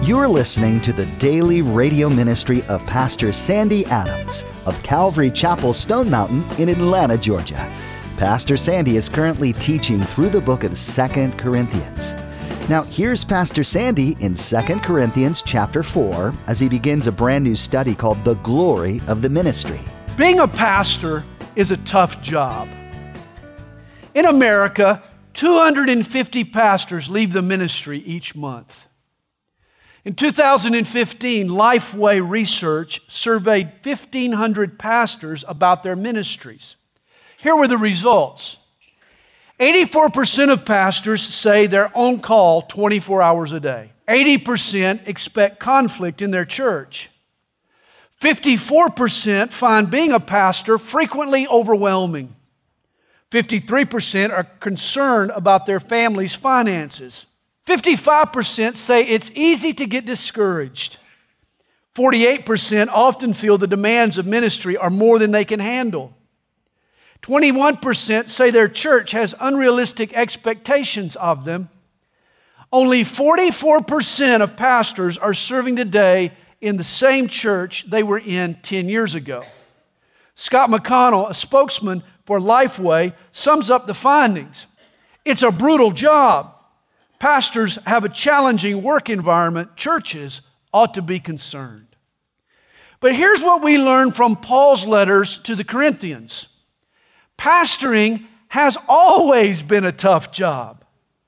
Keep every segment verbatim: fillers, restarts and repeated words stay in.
You're listening to the daily radio ministry of Pastor Sandy Adams of Calvary Chapel, Stone Mountain in Atlanta, Georgia. Pastor Sandy is currently teaching through the book of Second Corinthians. Now, here's Pastor Sandy in Second Corinthians chapter four as he begins a brand new study called The Glory of the Ministry. Being a pastor is a tough job. In America, two hundred fifty pastors leave the ministry each month. In two thousand fifteen, Lifeway Research surveyed fifteen hundred pastors about their ministries. Here were the results. eighty-four percent of pastors say they're on call twenty-four hours a day. eighty percent expect conflict in their church. fifty-four percent find being a pastor frequently overwhelming. fifty-three percent are concerned about their family's finances. fifty-five percent say it's easy to get discouraged. forty-eight percent often feel the demands of ministry are more than they can handle. twenty-one percent say their church has unrealistic expectations of them. Only forty-four percent of pastors are serving today in the same church they were in ten years ago. Scott McConnell, a spokesman for Lifeway, sums up the findings. It's a brutal job. Pastors have a challenging work environment. Churches ought to be concerned. But here's what we learn from Paul's letters to the Corinthians. Pastoring has always been a tough job.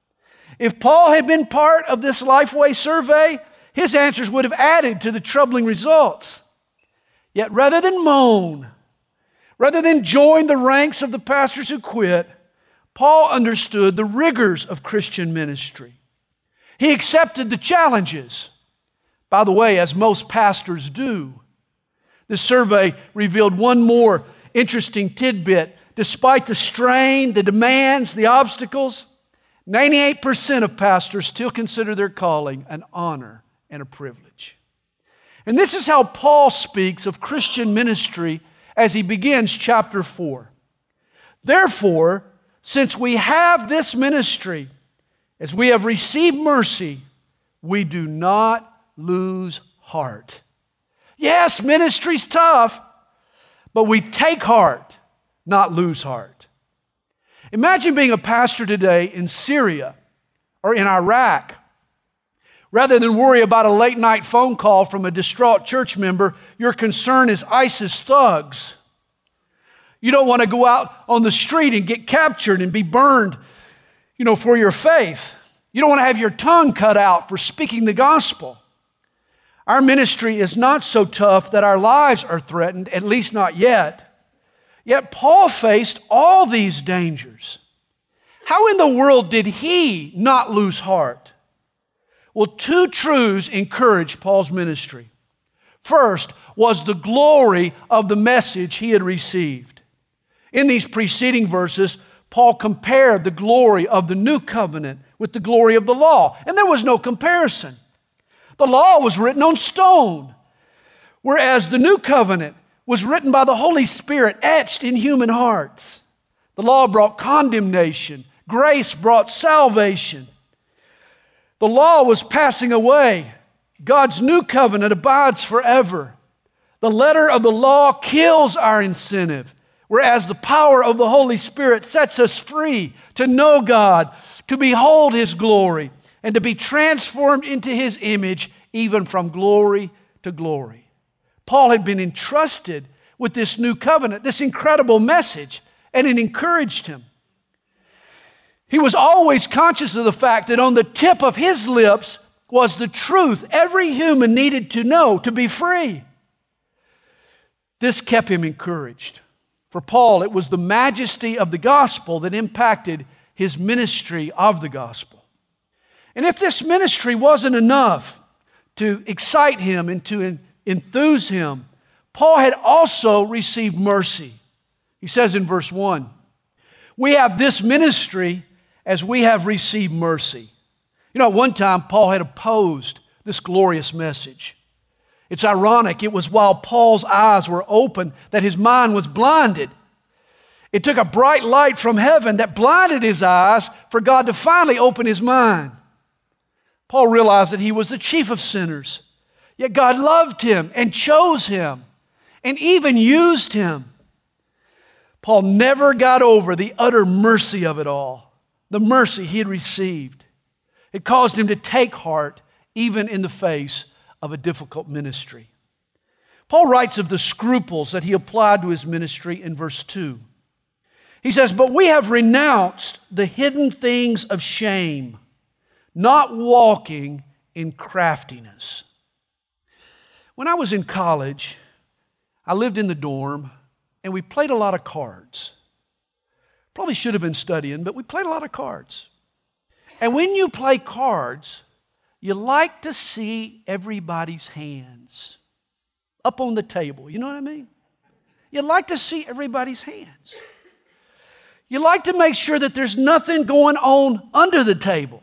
If Paul had been part of this Lifeway survey, his answers would have added to the troubling results. Yet rather than moan, rather than join the ranks of the pastors who quit, Paul understood the rigors of Christian ministry. He accepted the challenges. By the way, as most pastors do. The survey revealed one more interesting tidbit. Despite the strain, the demands, the obstacles, ninety-eight percent of pastors still consider their calling an honor and a privilege. And this is how Paul speaks of Christian ministry as he begins chapter four. Therefore, since we have this ministry, as we have received mercy, we do not lose heart. Yes, ministry's tough, but we take heart, not lose heart. Imagine being a pastor today in Syria or in Iraq. Rather than worry about a late night phone call from a distraught church member, your concern is ISIS thugs. You don't want to go out on the street and get captured and be burned, you know, for your faith. You don't want to have your tongue cut out for speaking the gospel. Our ministry is not so tough that our lives are threatened, at least not yet. Yet Paul faced all these dangers. How in the world did he not lose heart? Well, two truths encouraged Paul's ministry. First was the glory of the message he had received. In these preceding verses, Paul compared the glory of the new covenant with the glory of the law, and there was no comparison. The law was written on stone, whereas the new covenant was written by the Holy Spirit, etched in human hearts. The law brought condemnation. Grace brought salvation. The law was passing away. God's new covenant abides forever. The letter of the law kills our incentive, whereas the power of the Holy Spirit sets us free to know God, to behold His glory, and to be transformed into His image, even from glory to glory. Paul had been entrusted with this new covenant, this incredible message, and it encouraged him. He was always conscious of the fact that on the tip of his lips was the truth every human needed to know to be free. This kept him encouraged. For Paul, it was the majesty of the gospel that impacted his ministry of the gospel. And if this ministry wasn't enough to excite him and to enthuse him, Paul had also received mercy. He says in verse one, "We have this ministry as we have received mercy." You know, at one time, Paul had opposed this glorious message. It's ironic. It was while Paul's eyes were open that his mind was blinded. It took a bright light from heaven that blinded his eyes for God to finally open his mind. Paul realized that he was the chief of sinners, yet God loved him and chose him and even used him. Paul never got over the utter mercy of it all, the mercy he had received. It caused him to take heart even in the face of a difficult ministry. Paul writes of the scruples that he applied to his ministry in verse two. He says, "But we have renounced the hidden things of shame, not walking in craftiness." When I was in college, I lived in the dorm, and we played a lot of cards. Probably should have been studying, but we played a lot of cards. And when you play cards, you like to see everybody's hands up on the table. You know what I mean? You like to see everybody's hands. You like to make sure that there's nothing going on under the table.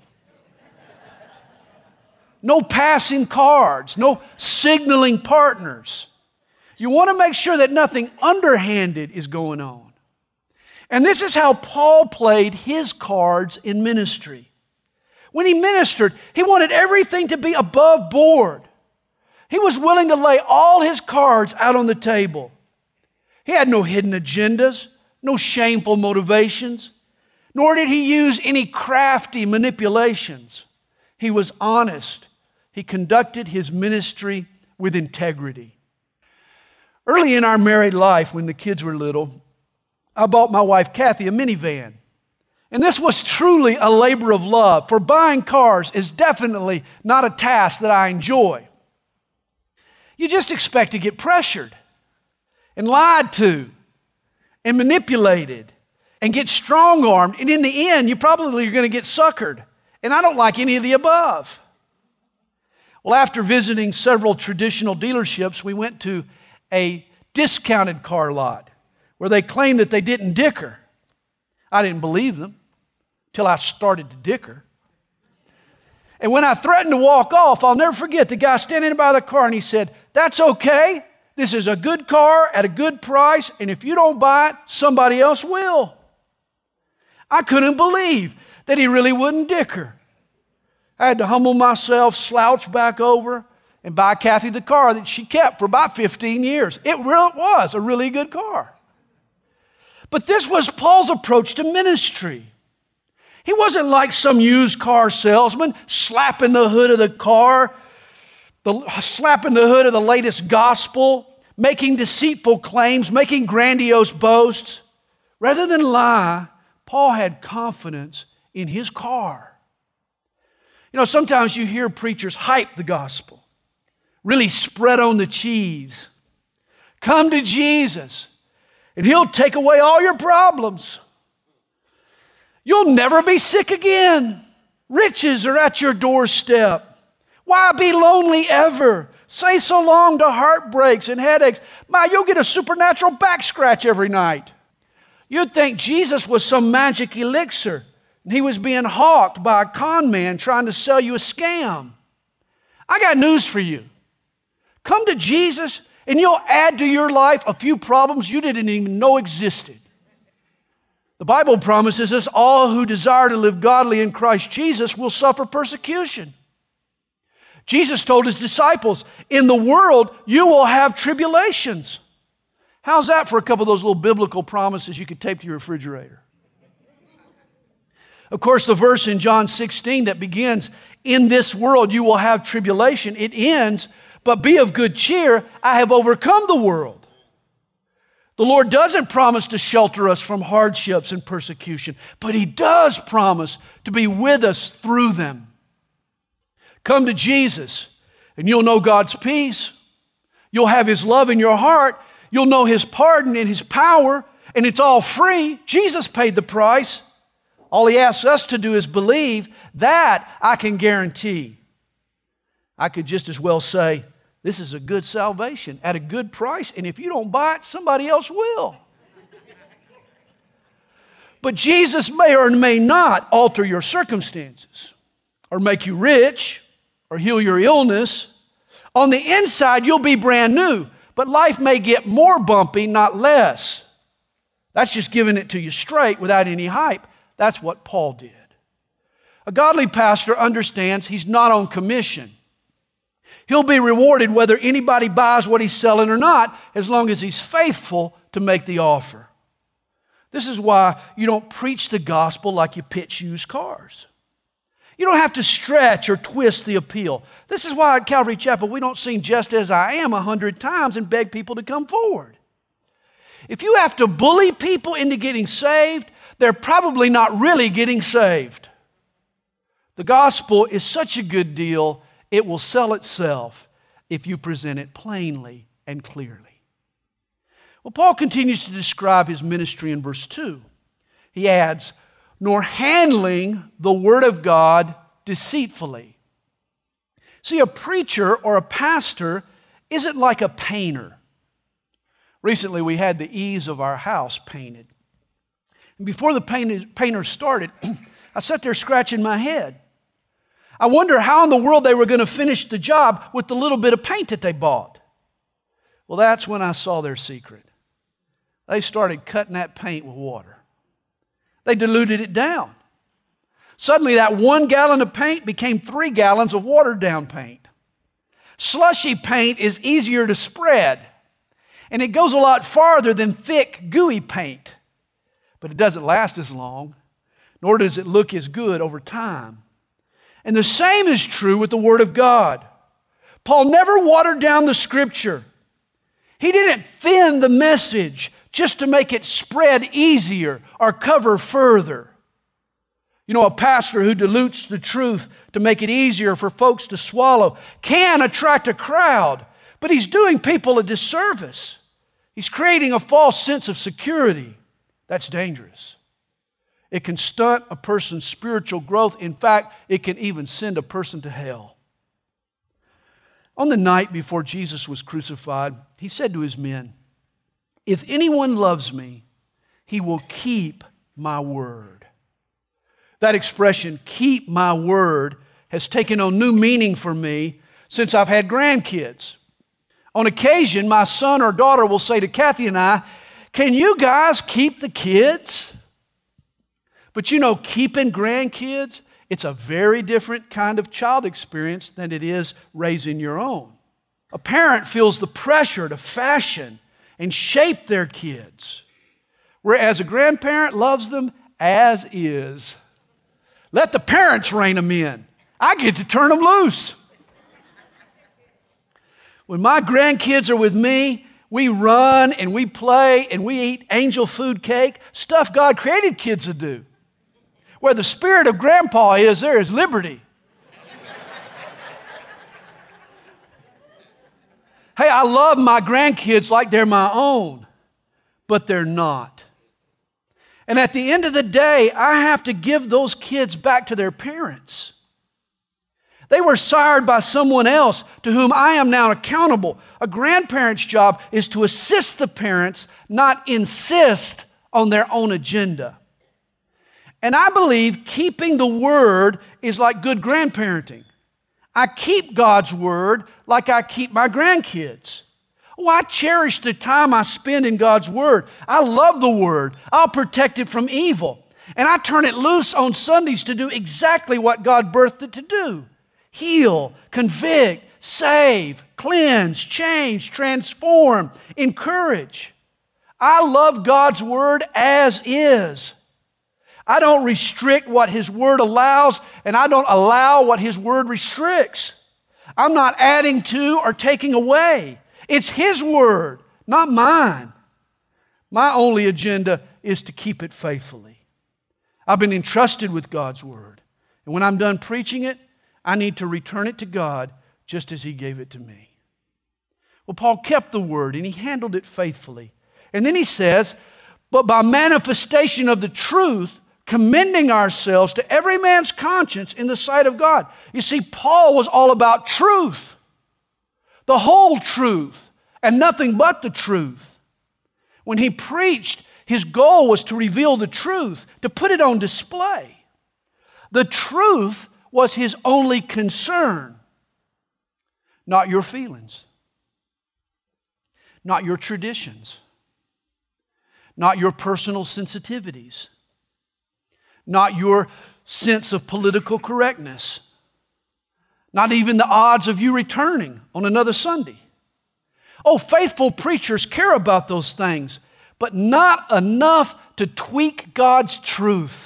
No passing cards, no signaling partners. You want to make sure that nothing underhanded is going on. And this is how Paul played his cards in ministry. When he ministered, he wanted everything to be above board. He was willing to lay all his cards out on the table. He had no hidden agendas, no shameful motivations, nor did he use any crafty manipulations. He was honest. He conducted his ministry with integrity. Early in our married life, when the kids were little, I bought my wife Kathy a minivan. And this was truly a labor of love, for buying cars is definitely not a task that I enjoy. You just expect to get pressured and lied to and manipulated and get strong-armed. And in the end, you probably are going to get suckered. And I don't like any of the above. Well, after visiting several traditional dealerships, we went to a discounted car lot where they claimed that they didn't dicker. I didn't believe them till I started to dicker. And when I threatened to walk off, I'll never forget the guy standing by the car, and he said, "That's okay. This is a good car at a good price, and if you don't buy it, somebody else will." I couldn't believe that he really wouldn't dicker. I had to humble myself, slouch back over, and buy Kathy the car that she kept for about fifteen years. It really was a really good car. But this was Paul's approach to ministry. He wasn't like some used car salesman slapping the hood of the car, the, slapping the hood of the latest gospel, making deceitful claims, making grandiose boasts. Rather than lie, Paul had confidence in his car. You know, sometimes you hear preachers hype the gospel, really spread on the cheese. Come to Jesus, and He'll take away all your problems. You'll never be sick again. Riches are at your doorstep. Why be lonely ever? Say so long to heartbreaks and headaches. My, you'll get a supernatural back scratch every night. You'd think Jesus was some magic elixir, and He was being hawked by a con man trying to sell you a scam. I got news for you. Come to Jesus, and you'll add to your life a few problems you didn't even know existed. The Bible promises us all who desire to live godly in Christ Jesus will suffer persecution. Jesus told His disciples, in the world you will have tribulations. How's that for a couple of those little biblical promises you could tape to your refrigerator? Of course, the verse in John sixteen that begins, in this world you will have tribulation, it ends, but be of good cheer, I have overcome the world. The Lord doesn't promise to shelter us from hardships and persecution, but He does promise to be with us through them. Come to Jesus, and you'll know God's peace. You'll have His love in your heart. You'll know His pardon and His power, and it's all free. Jesus paid the price. All He asks us to do is believe. That I can guarantee. I could just as well say, this is a good salvation at a good price, and if you don't buy it, somebody else will. But Jesus may or may not alter your circumstances or make you rich or heal your illness. On the inside, you'll be brand new, but life may get more bumpy, not less. That's just giving it to you straight without any hype. That's what Paul did. A godly pastor understands he's not on commission. He'll be rewarded whether anybody buys what he's selling or not, as long as he's faithful to make the offer. This is why you don't preach the gospel like you pitch used cars. You don't have to stretch or twist the appeal. This is why at Calvary Chapel we don't sing "Just As I Am" a hundred times and beg people to come forward. If you have to bully people into getting saved, they're probably not really getting saved. The gospel is such a good deal, it will sell itself if you present it plainly and clearly. Well, Paul continues to describe his ministry in verse two. He adds, "Nor handling the word of God deceitfully." See, a preacher or a pastor isn't like a painter. Recently, we had the eaves of our house painted. And before the painter started, I sat there scratching my head. I wonder how in the world they were going to finish the job with the little bit of paint that they bought. Well, that's when I saw their secret. They started cutting that paint with water. They diluted it down. Suddenly, that one gallon of paint became three gallons of watered down paint. Slushy paint is easier to spread, and it goes a lot farther than thick, gooey paint. But it doesn't last as long, nor does it look as good over time. And the same is true with the Word of God. Paul never watered down the Scripture. He didn't thin the message just to make it spread easier or cover further. You know, a pastor who dilutes the truth to make it easier for folks to swallow can attract a crowd, but he's doing people a disservice. He's creating a false sense of security. That's dangerous. It can stunt a person's spiritual growth. In fact, it can even send a person to hell. On the night before Jesus was crucified, he said to his men, "If anyone loves me, he will keep my word." That expression, "keep my word," has taken on new meaning for me since I've had grandkids. On occasion, my son or daughter will say to Kathy and I, "Can you guys keep the kids?" But you know, keeping grandkids, it's a very different kind of child experience than it is raising your own. A parent feels the pressure to fashion and shape their kids, whereas a grandparent loves them as is. Let the parents rein them in. I get to turn them loose. When my grandkids are with me, we run and we play and we eat angel food cake, stuff God created kids to do. Where the spirit of grandpa is, there is liberty. Hey, I love my grandkids like they're my own, but they're not. And at the end of the day, I have to give those kids back to their parents. They were sired by someone else to whom I am now accountable. A grandparent's job is to assist the parents, not insist on their own agenda. And I believe keeping the Word is like good grandparenting. I keep God's Word like I keep my grandkids. Oh, I cherish the time I spend in God's Word. I love the Word. I'll protect it from evil. And I turn it loose on Sundays to do exactly what God birthed it to do. Heal, convict, save, cleanse, change, transform, encourage. I love God's Word as is. I don't restrict what His Word allows, and I don't allow what His Word restricts. I'm not adding to or taking away. It's His Word, not mine. My only agenda is to keep it faithfully. I've been entrusted with God's Word, and when I'm done preaching it, I need to return it to God just as He gave it to me. Well, Paul kept the Word, and he handled it faithfully. And then he says, "But by manifestation of the truth, commending ourselves to every man's conscience in the sight of God." You see, Paul was all about truth. The whole truth and nothing but the truth. When he preached, his goal was to reveal the truth, to put it on display. The truth was his only concern, not your feelings, not your traditions, not your personal sensitivities, not your sense of political correctness, not even the odds of you returning on another Sunday. Oh, faithful preachers care about those things, but not enough to tweak God's truth.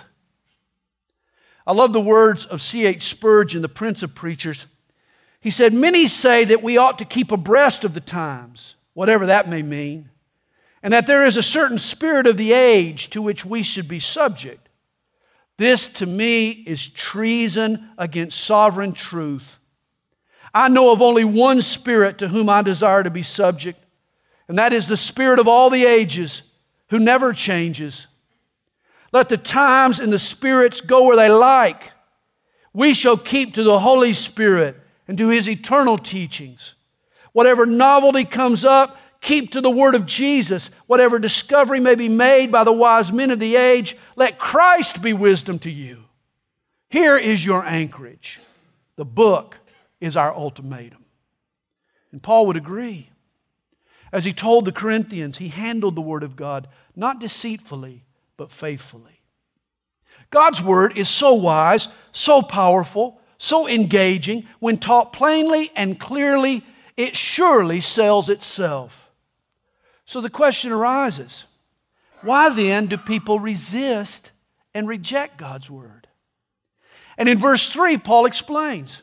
I love the words of C H Spurgeon, the Prince of Preachers. He said, "Many say that we ought to keep abreast of the times, whatever that may mean, and that there is a certain spirit of the age to which we should be subject. This, to me, is treason against sovereign truth. I know of only one spirit to whom I desire to be subject, and that is the Spirit of all the ages, who never changes. Let the times and the spirits go where they like. We shall keep to the Holy Spirit and to His eternal teachings. Whatever novelty comes up, keep to the Word of Jesus. Whatever discovery may be made by the wise men of the age, let Christ be wisdom to you. Here is your anchorage. The book is our ultimatum." And Paul would agree. As he told the Corinthians, he handled the Word of God not deceitfully, but faithfully. God's Word is so wise, so powerful, so engaging. When taught plainly and clearly, it surely sells itself. So the question arises, why then do people resist and reject God's Word? And in verse three, Paul explains,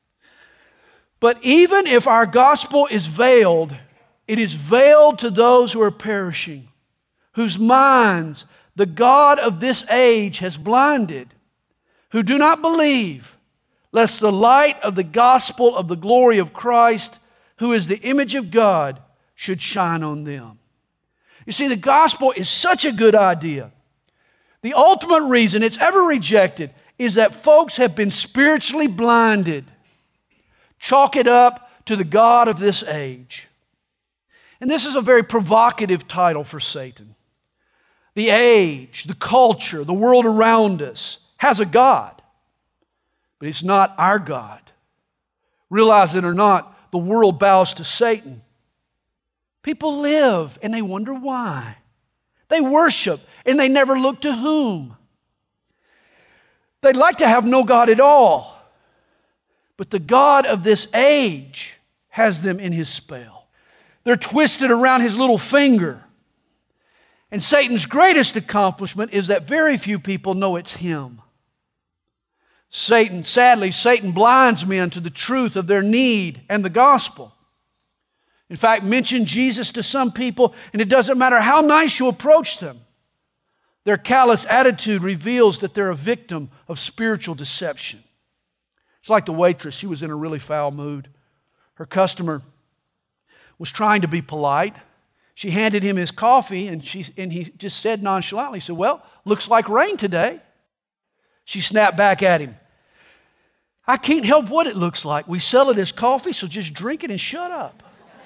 "But even if our gospel is veiled, it is veiled to those who are perishing, whose minds the God of this age has blinded, who do not believe, lest the light of the gospel of the glory of Christ, who is the image of God, should shine on them." You see, the gospel is such a good idea. The ultimate reason it's ever rejected is that folks have been spiritually blinded. Chalk it up to the God of this age. And this is a very provocative title for Satan. The age, the culture, the world around us has a God, but it's not our God. Realize it or not, the world bows to Satan. People live and they wonder why. They worship and they never look to whom. They'd like to have no God at all, but the God of this age has them in his spell. They're twisted around his little finger. And Satan's greatest accomplishment is that very few people know it's him. Satan, sadly, Satan blinds men to the truth of their need and the gospel. In fact, mention Jesus to some people, and it doesn't matter how nice you approach them. Their callous attitude reveals that they're a victim of spiritual deception. It's like the waitress. She was in a really foul mood. Her customer was trying to be polite. She handed him his coffee, and, she, and he just said nonchalantly, he said, "Well, looks like rain today." She snapped back at him, "I can't help what it looks like. We sell it as coffee, so just drink it and shut up."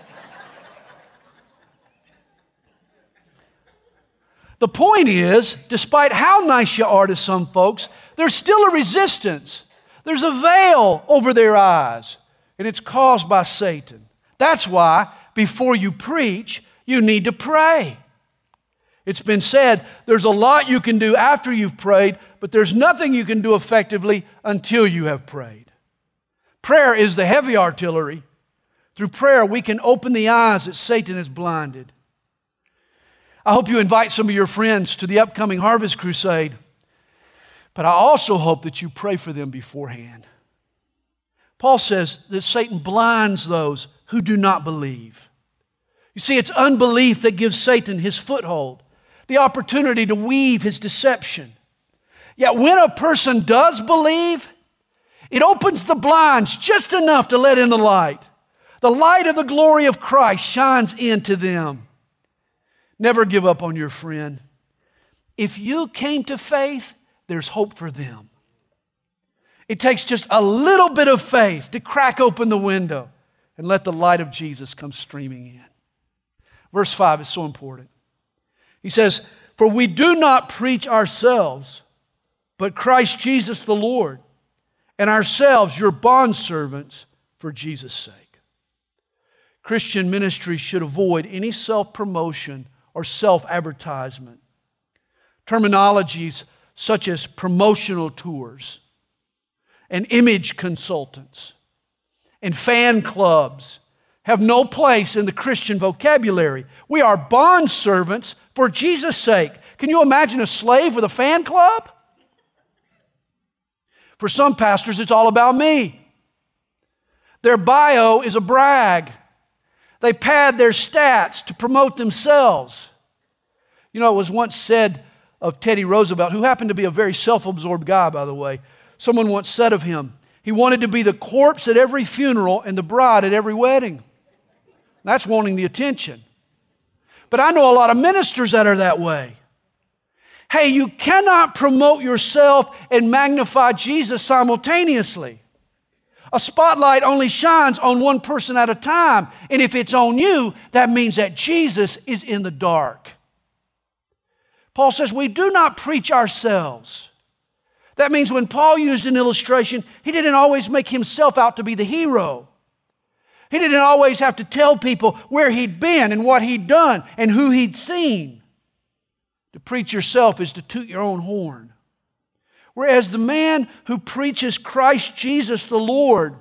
The point is, despite how nice you are to some folks, there's still a resistance. There's a veil over their eyes, and it's caused by Satan. That's why, before you preach, you need to pray. It's been said, there's a lot you can do after you've prayed, but there's nothing you can do effectively until you have prayed. Prayer is the heavy artillery. Through prayer, we can open the eyes that Satan has blinded. I hope you invite some of your friends to the upcoming Harvest Crusade, but I also hope that you pray for them beforehand. Paul says that Satan blinds those who do not believe. You see, it's unbelief that gives Satan his foothold, the opportunity to weave his deception. Yet when a person does believe, it opens the blinds just enough to let in the light. The light of the glory of Christ shines into them. Never give up on your friend. If you came to faith, there's hope for them. It takes just a little bit of faith to crack open the window and let the light of Jesus come streaming in. Verse five is so important. He says, "For we do not preach ourselves, but Christ Jesus the Lord, and ourselves your bondservants for Jesus' sake." Christian ministry should avoid any self-promotion or self-advertisement. Terminologies such as promotional tours and image consultants and fan clubs have no place in the Christian vocabulary. We are bond servants for Jesus' sake. Can you imagine a slave with a fan club? For some pastors, it's all about me. Their bio is a brag. They pad their stats to promote themselves. You know, it was once said of Teddy Roosevelt, who happened to be a very self-absorbed guy, by the way. Someone once said of him, he wanted to be the corpse at every funeral and the bride at every wedding. That's wanting the attention. But I know a lot of ministers that are that way. Hey, you cannot promote yourself and magnify Jesus simultaneously. A spotlight only shines on one person at a time. And if it's on you, that means that Jesus is in the dark. Paul says we do not preach ourselves. That means when Paul used an illustration, he didn't always make himself out to be the hero. He didn't always have to tell people where he'd been and what he'd done and who he'd seen. To preach yourself is to toot your own horn. Whereas the man who preaches Christ Jesus the Lord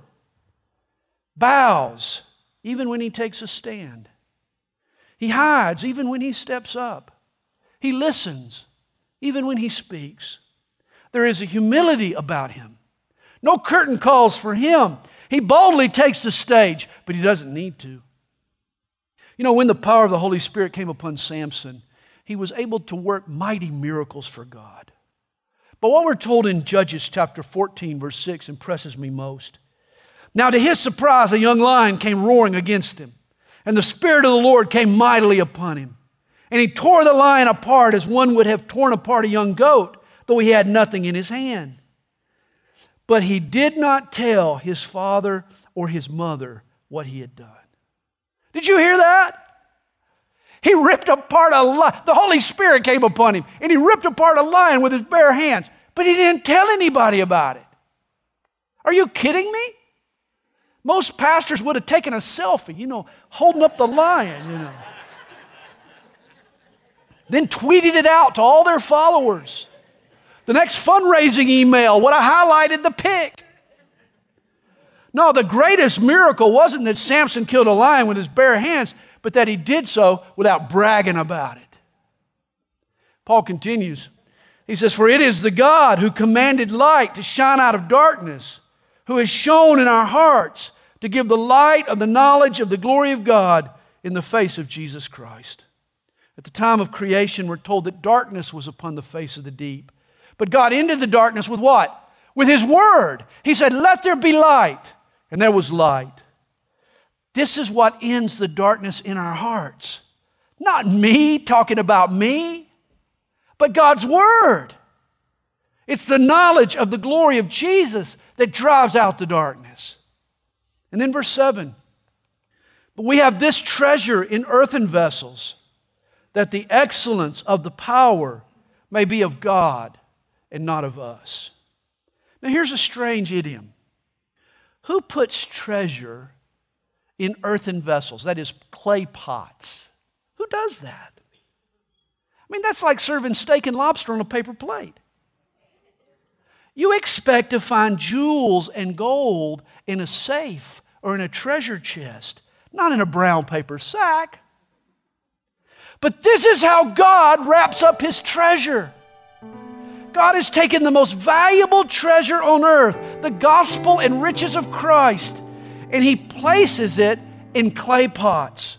bows even when he takes a stand. He hides even when he steps up. He listens even when he speaks. There is a humility about him. No curtain calls for him. He boldly takes the stage, but he doesn't need to. You know, when the power of the Holy Spirit came upon Samson, he was able to work mighty miracles for God. But what we're told in Judges chapter fourteen, verse six, impresses me most. Now, to his surprise, a young lion came roaring against him, and the Spirit of the Lord came mightily upon him. And he tore the lion apart as one would have torn apart a young goat, though he had nothing in his hand. But he did not tell his father or his mother what he had done. Did you hear that? He ripped apart a lion. The Holy Spirit came upon him, and he ripped apart a lion with his bare hands, but he didn't tell anybody about it. Are you kidding me? Most pastors would have taken a selfie, you know, holding up the lion, you know. Then tweeted it out to all their followers. The next fundraising email would have highlighted the pic. No, the greatest miracle wasn't that Samson killed a lion with his bare hands, but that he did so without bragging about it. Paul continues. He says, "For it is the God who commanded light to shine out of darkness, who has shone in our hearts to give the light of the knowledge of the glory of God in the face of Jesus Christ." At the time of creation, we're told that darkness was upon the face of the deep. But God ended the darkness with what? With His Word. He said, "Let there be light." And there was light. This is what ends the darkness in our hearts. Not me talking about me, but God's Word. It's the knowledge of the glory of Jesus that drives out the darkness. And then verse seven. "But we have this treasure in earthen vessels, that the excellence of the power may be of God and not of us." Now here's a strange idiom. Who puts treasure in earthen vessels? That is, clay pots. Who does that? I mean, that's like serving steak and lobster on a paper plate. You expect to find jewels and gold in a safe or in a treasure chest, not in a brown paper sack. But this is how God wraps up His treasure. God has taken the most valuable treasure on earth, the gospel and riches of Christ, and He places it in clay pots.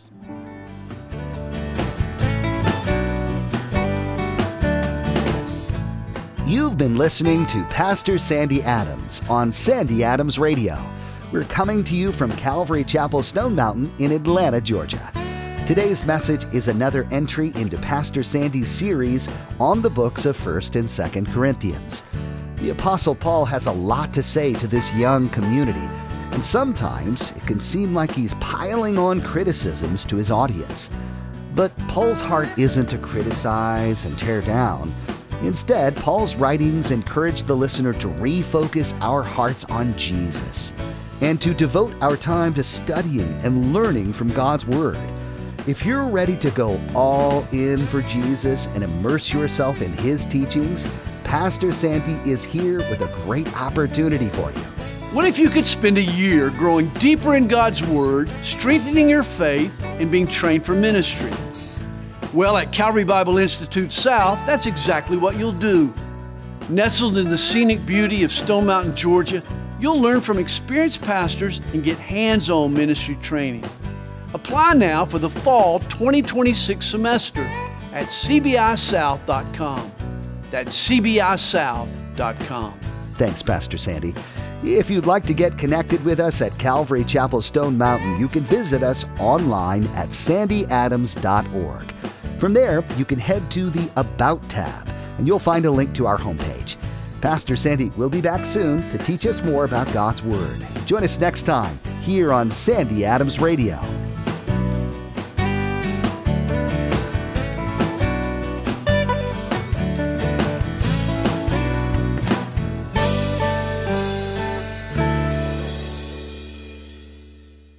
You've been listening to Pastor Sandy Adams on Sandy Adams Radio. We're coming to you from Calvary Chapel Stone Mountain in Atlanta, Georgia. Today's message is another entry into Pastor Sandy's series on the books of First and Second Corinthians. The Apostle Paul has a lot to say to this young community, and sometimes it can seem like he's piling on criticisms to his audience. But Paul's heart isn't to criticize and tear down. Instead, Paul's writings encourage the listener to refocus our hearts on Jesus and to devote our time to studying and learning from God's Word. If you're ready to go all in for Jesus and immerse yourself in His teachings, Pastor Sandy is here with a great opportunity for you. What if you could spend a year growing deeper in God's Word, strengthening your faith, and being trained for ministry? Well, at Calvary Bible Institute South, that's exactly what you'll do. Nestled in the scenic beauty of Stone Mountain, Georgia, you'll learn from experienced pastors and get hands-on ministry training. Apply now for the fall twenty twenty-six semester at c b i south dot com. That's c b i south dot com. Thanks, Pastor Sandy. If you'd like to get connected with us at Calvary Chapel Stone Mountain, you can visit us online at sandy adams dot org. From there, you can head to the About tab, and you'll find a link to our homepage. Pastor Sandy will be back soon to teach us more about God's Word. Join us next time here on Sandy Adams Radio.